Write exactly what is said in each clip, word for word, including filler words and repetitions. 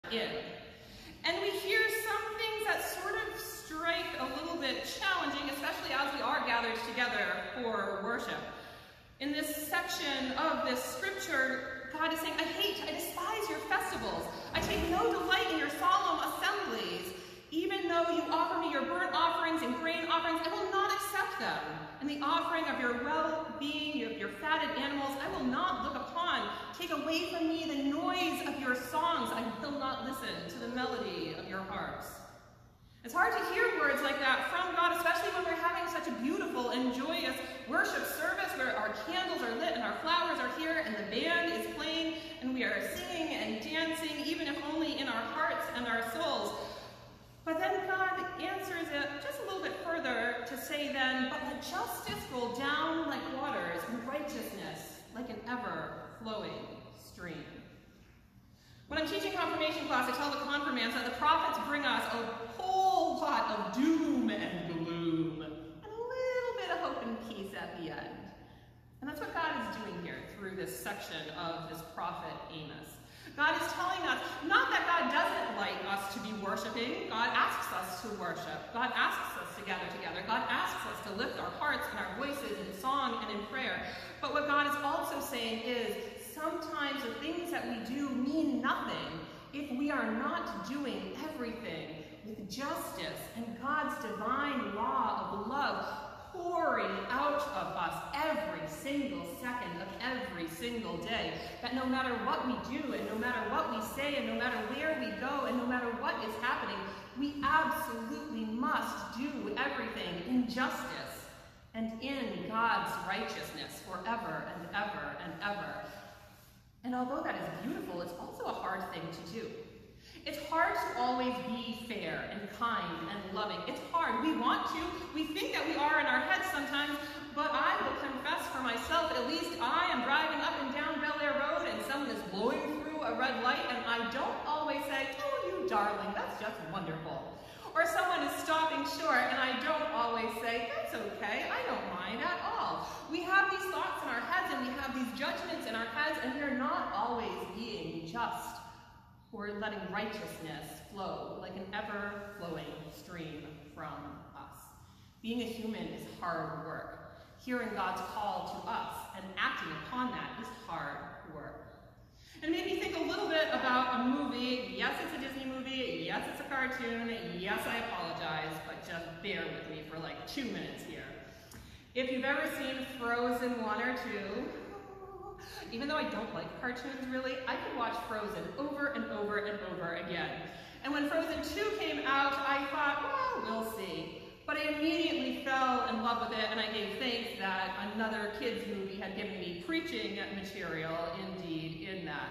in. And we hear some things that sort of strike a little bit challenging, especially as we are gathered together for worship. In this section of this scripture, God is saying, I hate, I despise your festivals. I take no delight in your solemn assemblies. Even though you offer me your burnt offerings and grain offerings, I will not accept them. And the offering of your well-being, your, your fatted animals, I will not look upon. Take away from me the noise of your songs. I will not listen to the melody of your harps. It's hard to hear words like that from God, especially when we're having such a beautiful and joyous worship service where our candles are lit and our flowers are here and the band is playing and we are singing and dancing, even if only in our hearts and our souls. But then God answers it just a little bit further to say then, but let justice roll down like waters and righteousness like an ever-flowing stream. When I'm teaching confirmation class, I tell the confirmants that the prophets bring us a whole lot of doom and gloom and a little bit of hope and peace at the end. And that's what God is doing here through this section of this prophet Amos. God is telling us, not that God doesn't like us to be worshiping. God asks us to worship. God asks us to gather together. God asks us to lift our hearts and our voices in song and in prayer. But what God is also saying is, sometimes the things that we do mean nothing if we are not doing everything with justice and God's divine law of love pouring out of us every single second of every single day. That no matter what we do and no matter what we say and no matter where we go and no matter what is happening, we absolutely must do everything in justice and in God's righteousness forever and ever and ever. And although that is beautiful, it's also a hard thing to do. It's hard to always be fair and kind and loving. It's hard. We want to. We think that we are in our heads sometimes, but I will confess for myself, at least I am driving up and down Bel Air Road and someone is blowing through a red light and I don't always say, oh, you darling, that's just wonderful. Or someone is stopping short and I don't always say, that's okay, I don't mind at all. We have these thoughts in our heads and we have these judgments in our heads and we're not always being just. Or letting righteousness flow like an ever-flowing stream from us. Being a human is hard work. Hearing God's call to us and acting upon that is hard work. And it made me think a little bit about a movie. Yes, it's a Disney movie. Yes, it's a cartoon. Yes, I apologize, but just bear with me for like two minutes here. If you've ever seen Frozen one or two, even though I don't like cartoons really, I could watch Frozen over and over and over again. And when Frozen two came out, I thought, well, we'll see. But I immediately fell in love with it, and I gave thanks that another kids movie had given me preaching material indeed in that.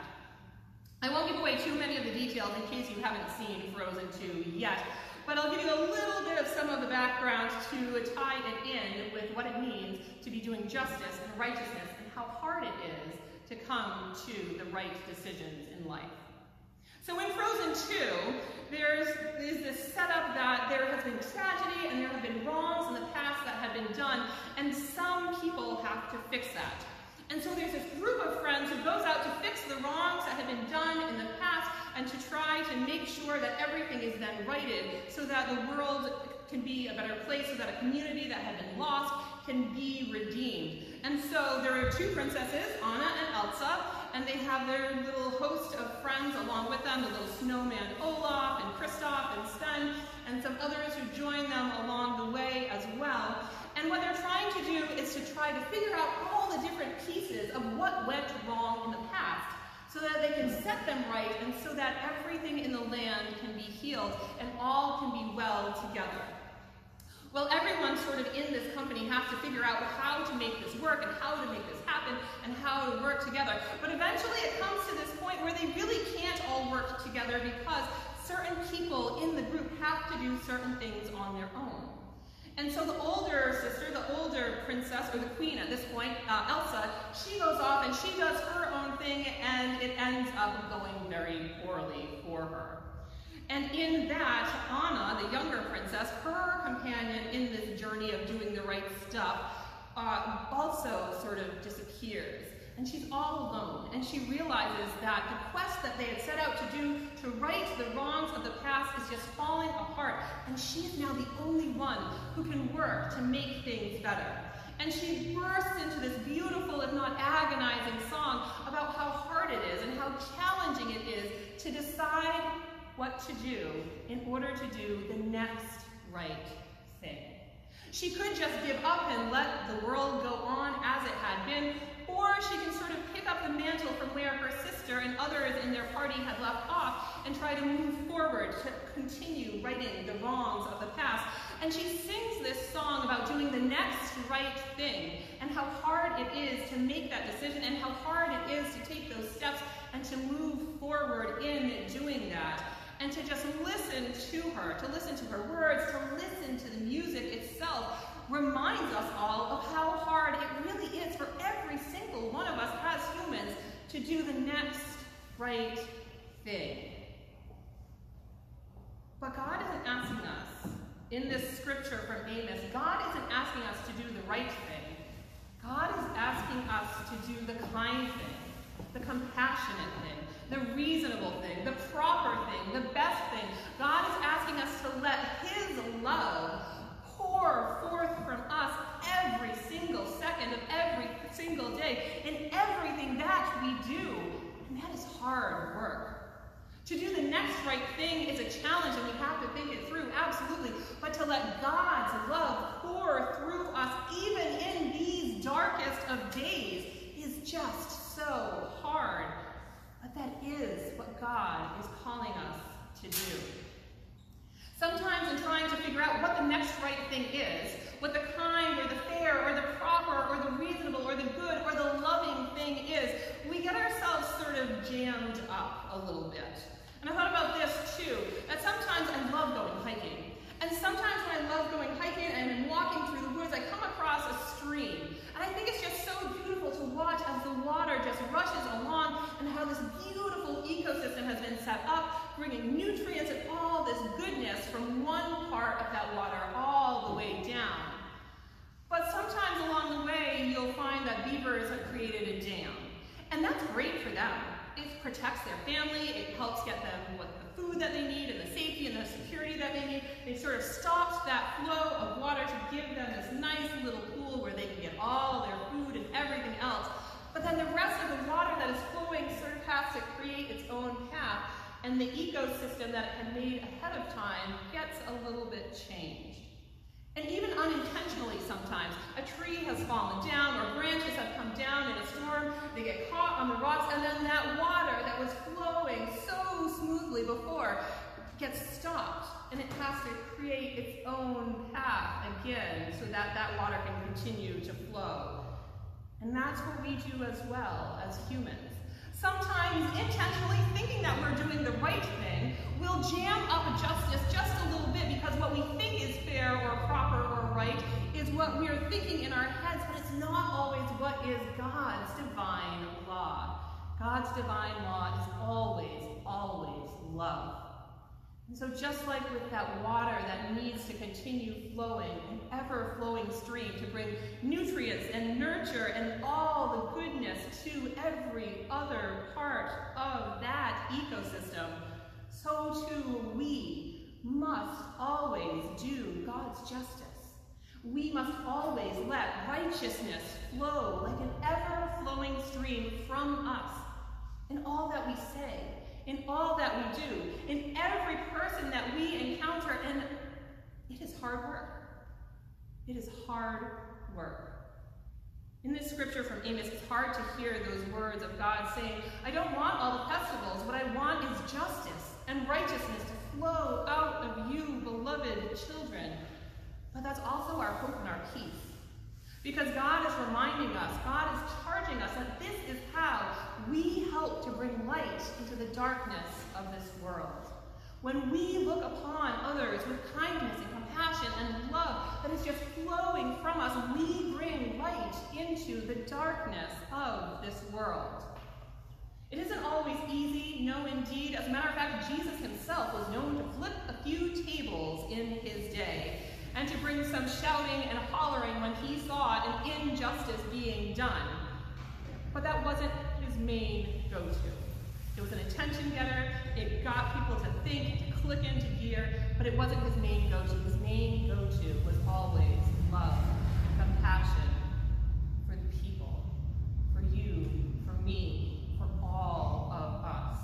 I won't give away too many of the details in case you haven't seen Frozen two yet, but I'll give you a little bit of some of the background to tie it in with what it means to be doing justice and righteousness and how hard it is to come to the right decisions in life. So in Frozen two, there's, there's this setup that there has been tragedy and there have been wrongs in the past that have been done, and some people have to fix that. And so there's this group of friends who goes out to fix the wrongs that have been done in the past and to try to make sure that everything is then righted so that the world can be a better place, so that a community that had been lost can be redeemed. And so there are two princesses, Anna and Elsa, and they have their little host of friends along with them, the little snowman Olaf and Kristoff and Sven, and some others who join them along the way as well. And what they're trying to do is to try to figure out all the different pieces of what went wrong in the past so that they can set them right and so that everything in the land can be healed and all can be well together. Well, everyone sort of in this company has to figure out how to make this work and how to make this happen and how to work together. But eventually it comes to this point where they really can't all work together because certain people in the group have to do certain things on their own. And so the older sister, the older princess, or the queen at this point, uh, Elsa, she goes off and she does her own thing and it ends up going very poorly for her. And in that, Anna, the younger princess, her companion in this journey of doing the right stuff, uh, also sort of disappears. and she's all alone, and she realizes that the quest that they had set out to do to right the wrongs of the past is just falling apart, and she's now the only one who can work to make things better. And she bursts into this beautiful, if not agonizing, song about how hard it is and how challenging it is to decide what to do in order to do the next right thing. She could just give up and let the world go on as it had been, or she can sort of pick up the mantle from where her sister and others in their party had left off and try to move forward to continue righting the wrongs of the past. And she sings this song about doing the next right thing and how hard it is to make that decision and how hard it is to take those steps and to move forward in doing that. And to just listen to her, to listen to her words, to listen to the music itself reminds us all of how hard it really is for every single one of us as humans to do the next right thing. But God isn't asking us, in this scripture from Amos, God isn't asking us to do the right thing. God is asking us to do the kind thing, the compassionate thing, the reasonable thing, the proper thing, the best thing. God is asking us to let his love pour forth from us every single second of every single day in everything that we do. And that is hard work. To do the next right thing is a challenge, and we have to think it through, absolutely. But to let God's love pour through us, even in these darkest of days, is just so hard. But that is what God is calling us to do. Sometimes in trying to figure out what the next right thing is, what the kind or the fair or the proper or the reasonable or the good or the loving thing is, we get ourselves sort of jammed up a little bit. And I thought about this too, that sometimes I love going hiking. And sometimes when I love going hiking and I'm walking through the woods, I come across a stream. And I think it's just so beautiful to watch as the water just rushes along and how this beautiful ecosystem has been set up, bringing nutrients and all this goodness from one part of that water all the way down. But sometimes along the way, you'll find that beavers have created a dam. And that's great for them. It protects their family, it helps get them what the food that they need and the safety and the security that they need. It sort of stops that flow of water to give them this nice little pool where they can get all their food and everything else. But then the rest of the water that is flowing sort of has to create its own path, and the ecosystem that it had made ahead of time gets a little bit changed. And even unintentionally sometimes, a tree has fallen down or branches have come down in a storm, they get caught on the rocks, and then that water that was flowing so smoothly before gets stopped, and it has to create its own path again so that that water can continue to flow. And that's what we do as well as humans. Sometimes intentionally thinking that we're doing the right thing, we'll jam up justice just a little bit because what we think is fair or proper or right is what we're thinking in our heads, but it's not always what is God's divine law. God's divine law is always, always love. And so just like with that water that needs to continue flowing, an ever-flowing stream to bring nutrients and nurture and all the goodness to every other part of that ecosystem, so too we must always do God's justice. We must always let righteousness flow like an ever-flowing stream from us in all that we say, in all that we do, in every person that we encounter, and it is hard work. It is hard work. In this scripture from Amos, it's hard to hear those words of God saying, I don't want all the festivals, what I want is justice and righteousness to flow out of you, beloved children. But that's also our hope and our peace. Because God is reminding us, God is charging us that this is how we help to bring light into the darkness of this world. When we look upon others with kindness and compassion and love that is just flowing from us, we bring light into the darkness of this world. It isn't always easy, no indeed. As a matter of fact, Jesus himself was known to flip a few tables in his day and to bring some shouting and hollering when he saw an injustice being done. but that wasn't his main go-to. It was an attention getter, it got people to think, to click into gear, but it wasn't his main go-to. His main go-to was always love, compassion for the people, for you, for me, for all of us.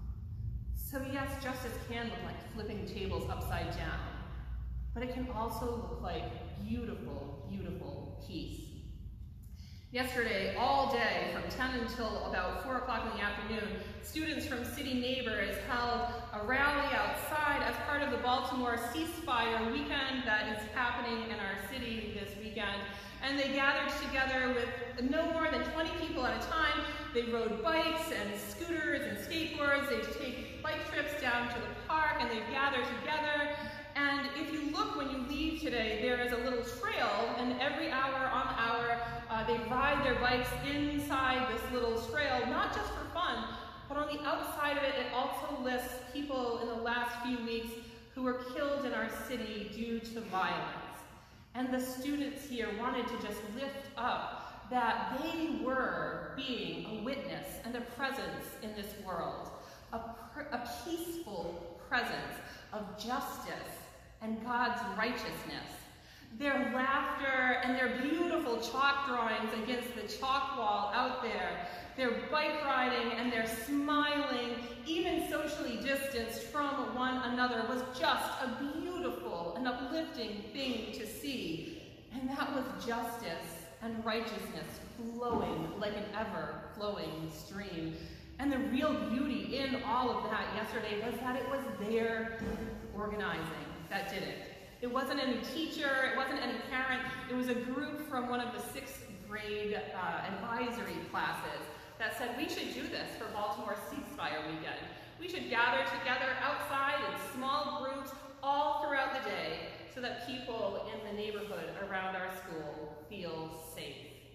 So yes, justice can look like flipping tables upside down, but it can also look like beautiful, beautiful peace. Yesterday, all day, from ten until about four o'clock in the afternoon, students from City Neighbors held a rally outside as part of the Baltimore ceasefire weekend that is happening in our city this weekend. And they gathered together with no more than twenty people at a time. They rode bikes and scooters and skateboards. They take bike trips down to the park, and they gather together. And if you look when you leave today, there is a little trail, and every hour on the hour, uh, they ride their bikes inside this little trail, not just for fun, but on the outside of it, it also lists people in the last few weeks who were killed in our city due to violence. And the students here wanted to just lift up that they were being a witness and a presence in this world, a, a peaceful presence of justice and God's righteousness. Their laughter and their beautiful chalk drawings against the chalk wall out there, their bike riding and their smiling, even socially distanced from one another, was just a beautiful and uplifting thing to see. And that was justice and righteousness flowing like an ever-flowing stream. And the real beauty in all of that yesterday was that it was their organizing that did it. It wasn't any teacher, it wasn't any parent, it was a group from one of the sixth grade uh, advisory classes that said we should do this for Baltimore ceasefire weekend. We should gather together outside in small groups all throughout the day so that people in the neighborhood around our school feel safe.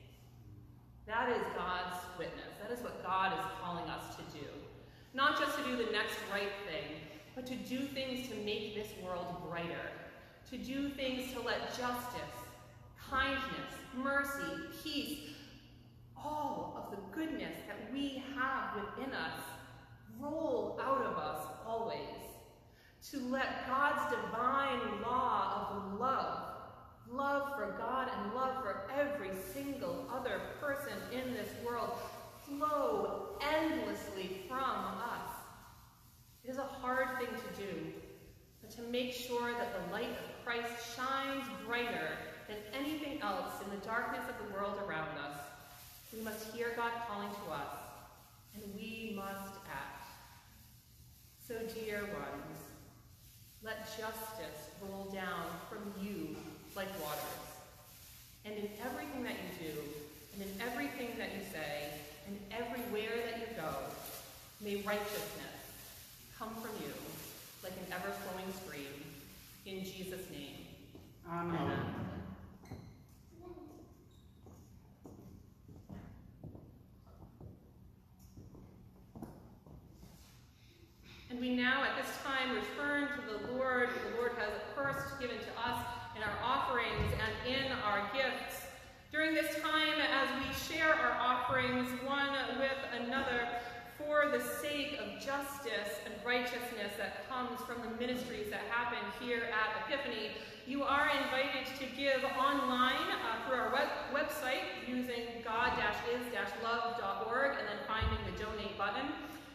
That is God's witness. That is what God is calling us to do. Not just to do the next right thing, but to do things to make this world brighter. To do things to let justice, kindness, mercy, peace, all of the goodness that we have within us roll out of us always. To let God's divine law of love, love for God and love for every single other person in this world, flow endlessly from us. It is a hard thing to do, but to make sure that the light of Christ shines brighter than anything else in the darkness of the world around us, we must hear God calling to us, and we must act. So, dear ones, let justice roll down from you like waters. And in everything that you do, and in everything that you say, and everywhere that you go, may righteousness come from you like an ever-flowing stream. In Jesus' name. Amen. Amen. And we now, at this time, return to the Lord. The Lord has first given to us in our offerings and in our gifts. During this time, as we share our offerings one with another, for the sake of justice and righteousness that comes from the ministries that happen here at Epiphany, you are invited to give online uh, through our web website using god dash is dash love dot org and then finding the donate button.